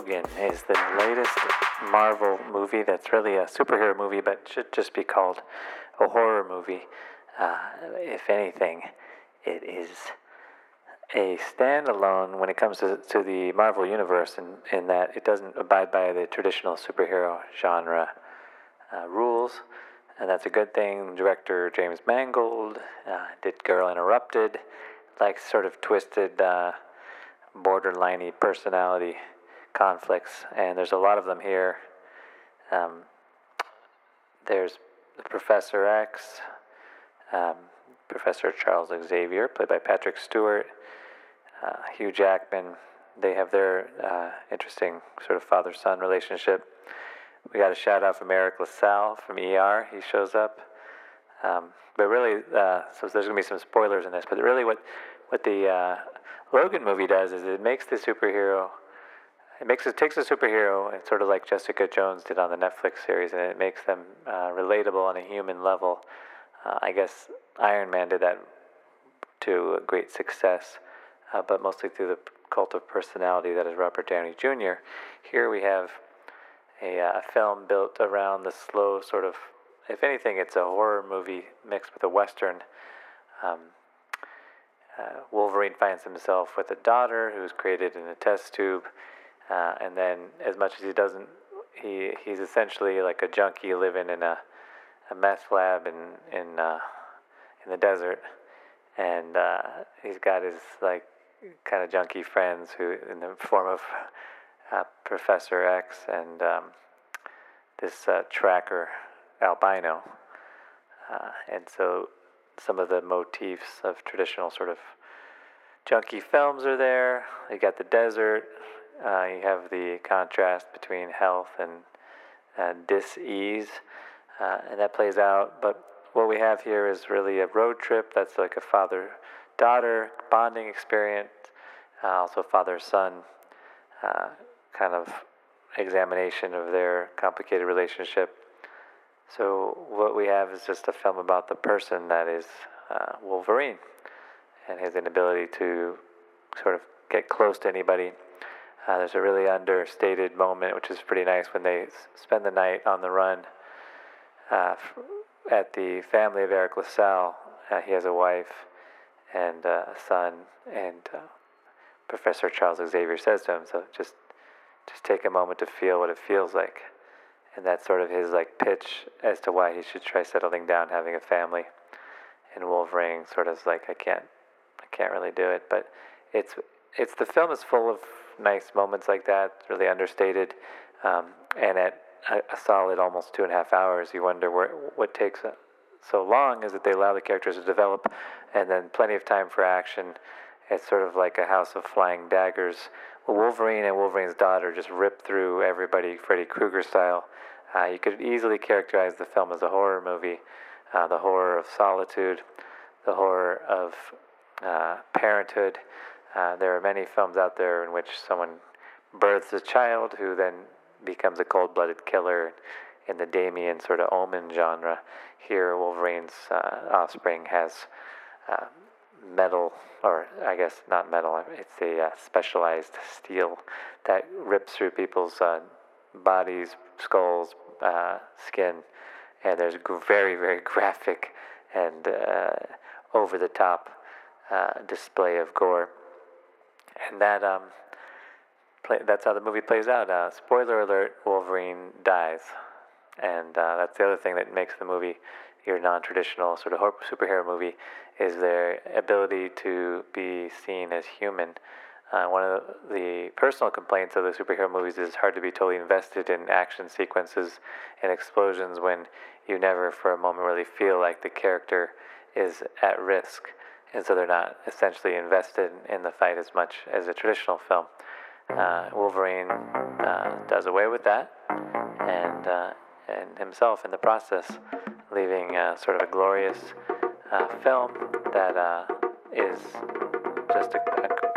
Logan is the latest Marvel movie that's really a superhero movie, but should just be called a horror movie. If anything, it is a standalone when it comes to the Marvel Universe, in that it doesn't abide by the traditional superhero genre rules, and that's a good thing. Director James Mangold did Girl Interrupted, like sort of twisted, borderliney personality conflicts, and there's a lot of them here. There's Professor X, Professor Charles Xavier, played by Patrick Stewart, Hugh Jackman. They have their interesting sort of father-son relationship. We got a shout out from Eric LaSalle from ER. He shows up. But really, so there's going to be some spoilers in this, but really what the Logan movie does is it makes the superhero, takes a superhero, and sort of like Jessica Jones did on the Netflix series, and it makes them relatable on a human level. I guess Iron Man did that to great success, but mostly through the cult of personality that is Robert Downey Jr. Here we have a film built around the slow sort of, if anything, it's a horror movie mixed with a Western. Wolverine finds himself with a daughter who's created in a test tube, and then as much as he doesn't, he's essentially like a junkie living in a meth lab in the desert, and he's got his like kind of junkie friends who, in the form of Professor X and this tracker albino, and so some of the motifs of traditional sort of junkie films are there. You got the desert. You have the contrast between health and dis-ease, and that plays out. But what we have here is really a road trip that's like a father-daughter bonding experience, also father-son kind of examination of their complicated relationship. So what we have is just a film about the person that is Wolverine and his inability to sort of get close to anybody. There's a really understated moment, which is pretty nice, when they spend the night on the run at the family of Eric LaSalle. He has a wife and a son, and Professor Charles Xavier says to him, so just take a moment to feel what it feels like. And that's sort of his like pitch as to why he should try settling down, having a family. And Wolverine sort of is like, I can't really do it. But it's the film is full of nice moments like that, really understated, and at a solid almost 2.5 hours, you wonder what takes so long is that they allow the characters to develop, and then plenty of time for action. It's sort of like a house of flying daggers. Wolverine and Wolverine's daughter just rip through everybody, Freddy Krueger style. You could easily characterize the film as a horror movie, the horror of solitude, the horror of parenthood. There are many films out there in which someone births a child who then becomes a cold-blooded killer in the Damien sort of Omen genre. Here, Wolverine's offspring has metal, or I guess not metal, it's a specialized steel that rips through people's bodies, skulls, skin, and there's very, very graphic and over-the-top display of gore. And that's how the movie plays out. Spoiler alert, Wolverine dies. And that's the other thing that makes the movie your non-traditional sort of superhero movie, is their ability to be seen as human. One of the personal complaints of the superhero movies is it's hard to be totally invested in action sequences and explosions when you never for a moment really feel like the character is at risk. And so they're not essentially invested in the fight as much as a traditional film. Wolverine does away with that, and himself in the process, leaving sort of a glorious film that is just a